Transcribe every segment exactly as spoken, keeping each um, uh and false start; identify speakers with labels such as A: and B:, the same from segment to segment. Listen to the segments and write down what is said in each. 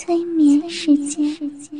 A: 催眠时间。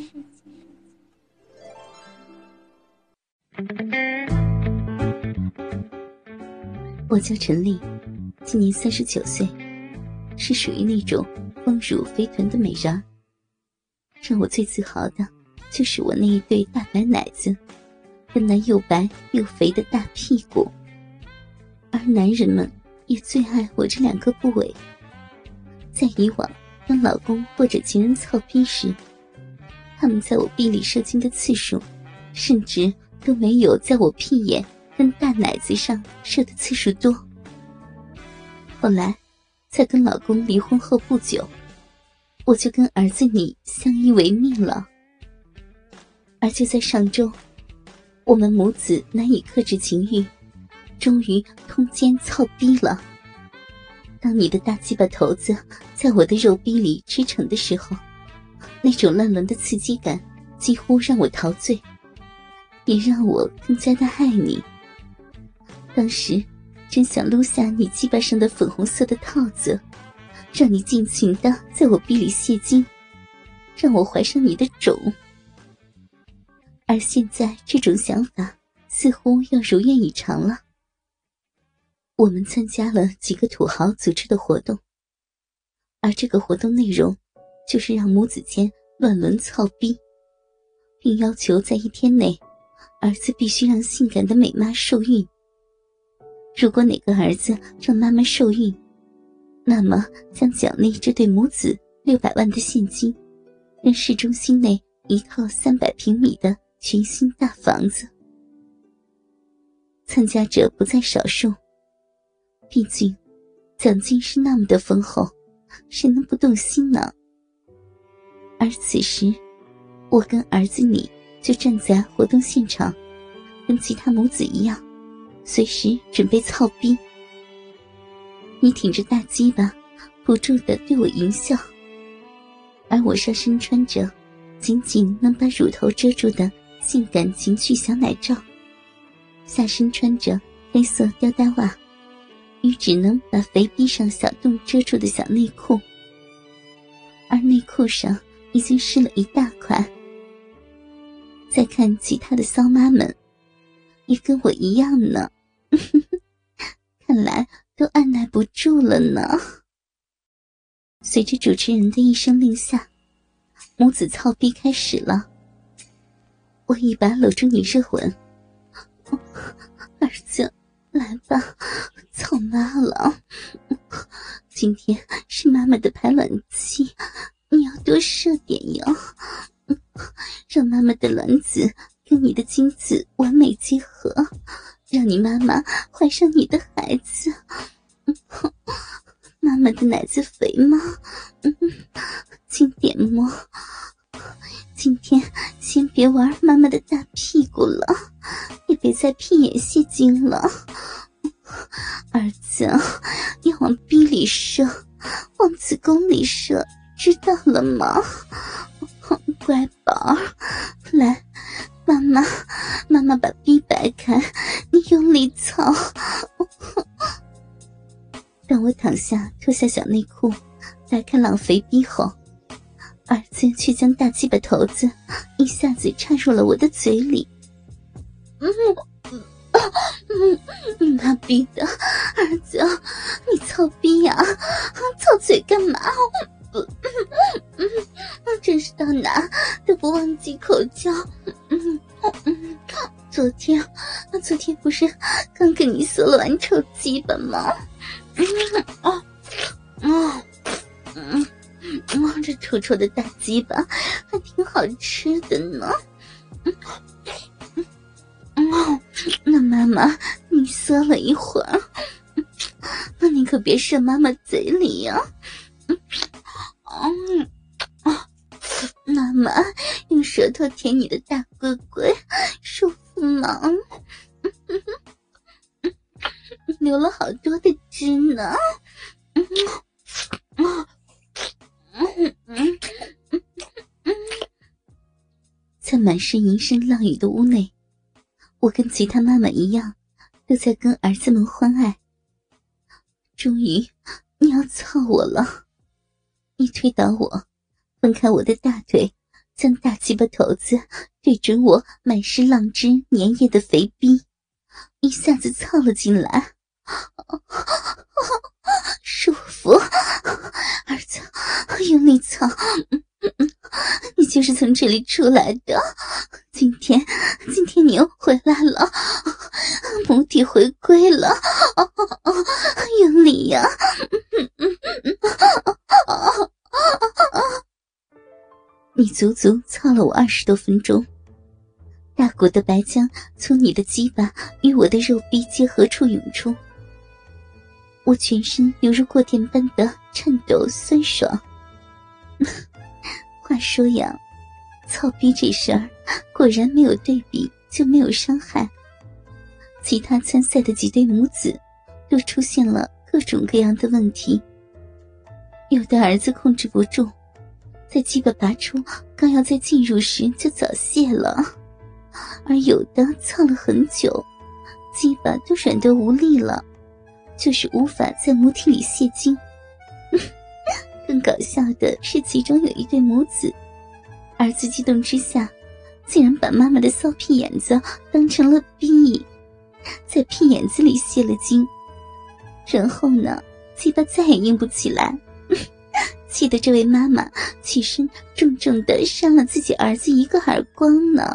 B: 我叫陈丽，今年三十九岁，是属于那种丰乳肥臀的美人。让我最自豪的就是我那一对大白奶子跟那又白又肥的大屁股，而男人们也最爱我这两个部位。在以往跟老公或者情人操逼时，他们在我逼里射精的次数甚至都没有在我屁眼跟大奶子上射的次数多。后来在跟老公离婚后不久，我就跟儿子你相依为命了。而就在上周，我们母子难以克制情欲，终于通奸操逼了。当你的大鸡巴头子在我的肉逼里驰骋的时候，那种乱伦的刺激感几乎让我陶醉，也让我更加的爱你。当时真想撸下你鸡巴上的粉红色的套子，让你尽情的在我逼里泄精，让我怀上你的种。而现在这种想法似乎要如愿以偿了。我们参加了几个土豪组织的活动，而这个活动内容就是让母子间乱伦操逼，并要求在一天内儿子必须让性感的美妈受孕。如果哪个儿子让妈妈受孕，那么将奖励这对母子六百万的现金，跟市中心内一套三百平米的全新大房子。参加者不在少数，毕竟奖金是那么的丰厚，谁能不动心呢？而此时我跟儿子你就站在活动现场，跟其他母子一样，随时准备操逼。你挺着大鸡巴不住地对我淫笑，而我上身穿着仅仅能把乳头遮住的性感情趣小奶罩，下身穿着黑色吊带袜与只能把肥逼上小洞遮住的小内裤，而内裤上已经湿了一大块。再看其他的骚妈们也跟我一样呢看来都按耐不住了呢。随着主持人的一声令下，母子操逼开始了。我一把搂住你热吻，儿子来吧，操妈了，今天是妈妈的排卵期，你要多射点哟，让妈妈的卵子跟你的精子完美结合，让你妈妈怀上你的孩子。妈妈的奶子肥吗？轻点摸。今天先别玩妈妈的大屁股了，也别在屁眼泄精了。儿子要往逼里射，往子宫里射，知道了吗？乖宝儿，来，妈妈妈妈把逼摆开，你用力操。当我躺下脱下小内裤打开浪肥逼后，儿子却将大鸡巴头子一下子插入了我的嘴里。嗯嗯嗯，妈逼的，儿子你操逼呀、啊、操嘴干嘛？嗯嗯嗯，真是到哪都不忘记口交。嗯嗯，昨天昨天不是刚跟你嗦了完臭鸡巴吗？嗯哦哦嗯嗯，这臭臭的大鸡巴还挺好吃的呢。嗯嗯，那妈妈你嗦了一会儿，那你可别射妈妈嘴里呀、啊。嗯啊，妈妈用舌头舔你的大龟龟，舒服吗？流了好多的汁呢。嗯嗯嗯嗯嗯，在满是淫声浪语的屋内，我跟其他妈妈一样，都在跟儿子们欢爱。终于，你要操我了！你推倒我， 分开我的大腿，将大鸡巴头子对准我满是浪汁粘液的肥逼，一下子操了进来。舒服，儿子，用力操，你就是从这里出来的。今天，今天你又回来了，母体回归了，用力呀！你足足操了我二十多分钟，大股的白浆从你的鸡巴与我的肉壁结合处涌出，我全身犹如过电般的颤抖酸爽。话说呀，操逼这事儿果然没有对比就没有伤害。其他参赛的几对母子都出现了各种各样的问题，有的儿子控制不住，在鸡巴拔出刚要再进入时就早泄了，而有的操了很久，鸡巴都软得无力了，就是无法在母体里泄精。更搞笑的是，其中有一对母子，儿子激动之下竟然把妈妈的骚屁眼子当成了逼，在屁眼子里泄了精，然后呢，鸡巴再也硬不起来，气得这位妈妈起身重重地扇了自己儿子一个耳光呢。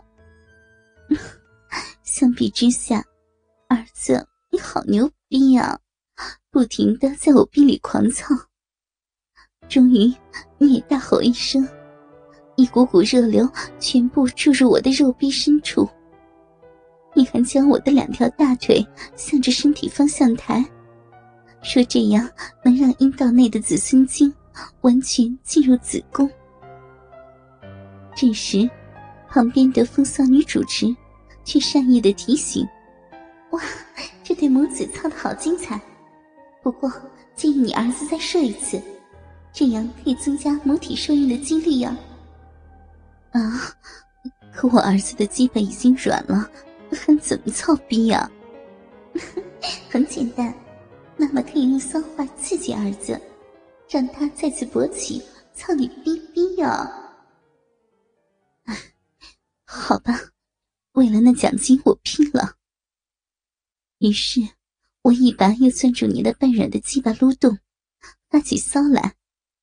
B: 相比之下，儿子你好牛逼啊，不停地在我逼里狂操。终于你也大吼一声，一股股热流全部注入我的肉壁深处，你还将我的两条大腿向着身体方向抬，说这样能让阴道内的子孙精完全进入子宫。这时旁边的风骚女主持却善意地提醒，哇，这对母子操得好精彩，不过建议你儿子再射一次，这样可以增加母体受孕的几率呀。啊，可我儿子的鸡巴已经软了，还怎么操逼呀？很简单，妈妈可以用骚话刺激儿子，让他再次勃起，操你逼逼呀。好吧，为了那奖金我拼了。于是我一把又攥住你的半软的鸡巴撸动，发起骚来。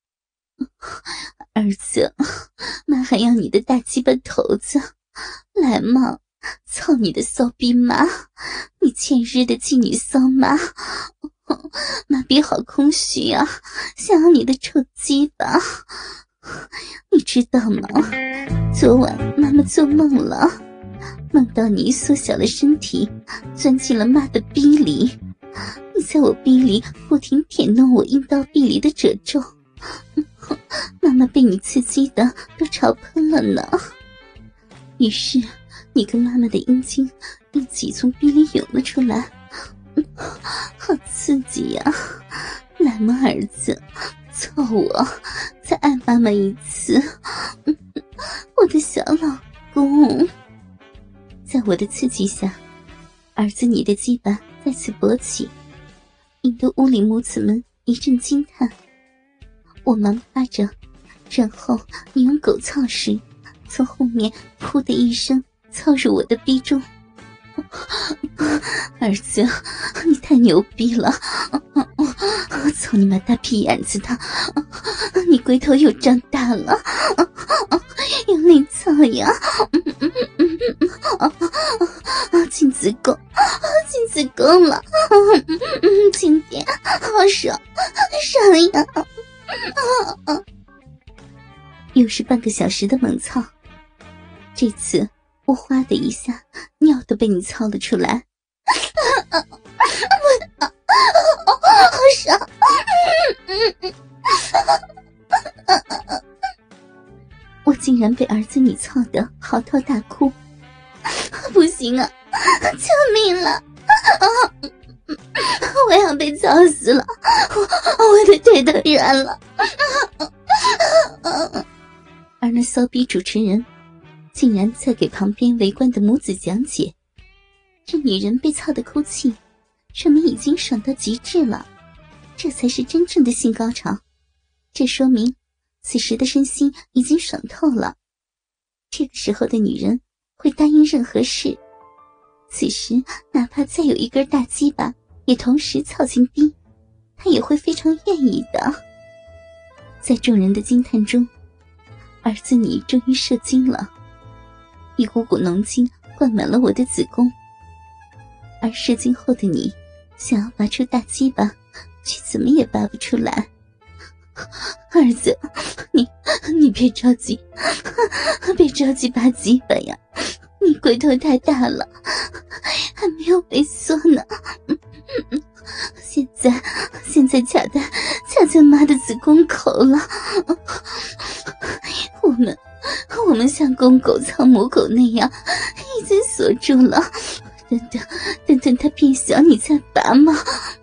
B: 儿子，妈还要你的大鸡巴头子，来嘛，操你的骚逼妈，你欠日的妓女骚妈，妈逼好空虚啊，想要你的臭鸡巴。你知道吗？昨晚妈妈做梦了，梦到你缩小的身体钻进了妈的逼里，你在我逼里不停舔弄我阴道壁里的褶皱，妈妈被你刺激的都潮喷了呢。于是你跟妈妈的阴茎一起从逼里涌了出来，好刺激呀！来嘛，儿子，操我，再爱妈妈一次，我的小老公。在我的刺激下，儿子你的鸡巴再次勃起，引得屋里母子们一阵惊叹。我忙趴着，然后你用狗操时从后面噗的一声操入我的逼中。儿子，你太牛逼了，操你妈大屁眼子的，你龟头又长大了，用力操呀，进子宫，进子宫了，轻点，好爽，爽呀！又是半个小时的猛操，这次我哗的一下尿都被你操了出来，好爽！我竟然被儿子你操的嚎啕大哭，不行啊，救命了！我要被操死了，我我的腿都软了。而那骚逼主持人竟然在给旁边围观的母子讲解，这女人被操的哭泣，说明已经爽到极致了，这才是真正的性高潮。这说明此时的身心已经爽透了。这个时候的女人会答应任何事，此时哪怕再有一根大鸡巴也同时操进地，她也会非常愿意的。在众人的惊叹中，儿子你终于射精了，一股股浓精灌满了我的子宫，而射精后的你想要拔出大鸡巴，却怎么也拔不出来。儿子，你你别着急，别着急拔鸡巴呀，你龟头太大了，还没有萎缩呢。现在现在卡在卡在妈的子宫口了，我们我们像公狗操母狗那样已经锁住了，等等等等它变小你再拔吗？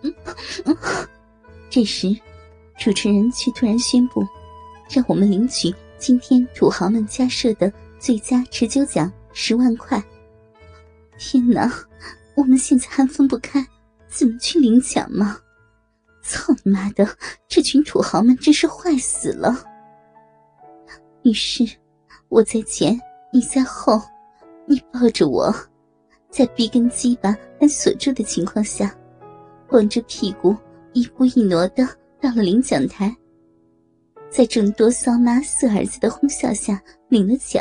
B: 这时主持人却突然宣布，让我们领取今天土豪们加设的最佳持久奖十万块。天哪，我们现在还分不开，怎么去领奖吗？操你妈的，这群土豪们真是坏死了。于是我在前，你在后，你抱着我，在逼根鸡巴还锁住的情况下，光着屁股一步一挪的到了领奖台，在众多骚妈色儿子的哄笑下领了奖。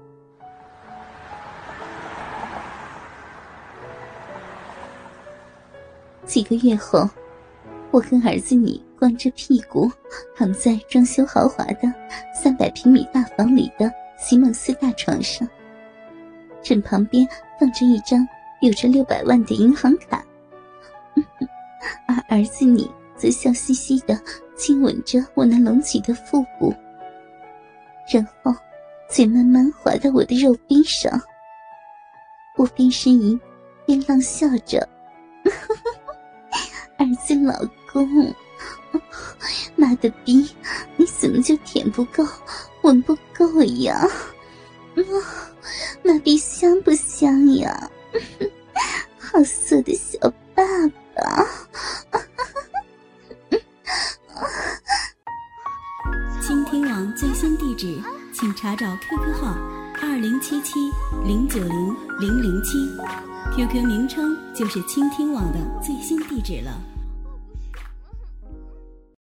B: 几个月后，我跟儿子你光着屁股躺在装修豪华的三百平米大房里的席梦思大床上，枕旁边放着一张有着六百万的银行卡，而儿子你则笑嘻嘻地亲吻着我那隆起的腹部，然后嘴慢慢滑到我的肉壁上。我边呻吟边浪笑着，儿子老公，妈的逼，你怎么就舔不够吻不够呀？妈逼香不香呀？好色的小爸爸。
A: 倾听网最新地址，请查找 Q Q 号二零七七零九零零零七 ，Q Q 名称就是倾听网的最新地址了。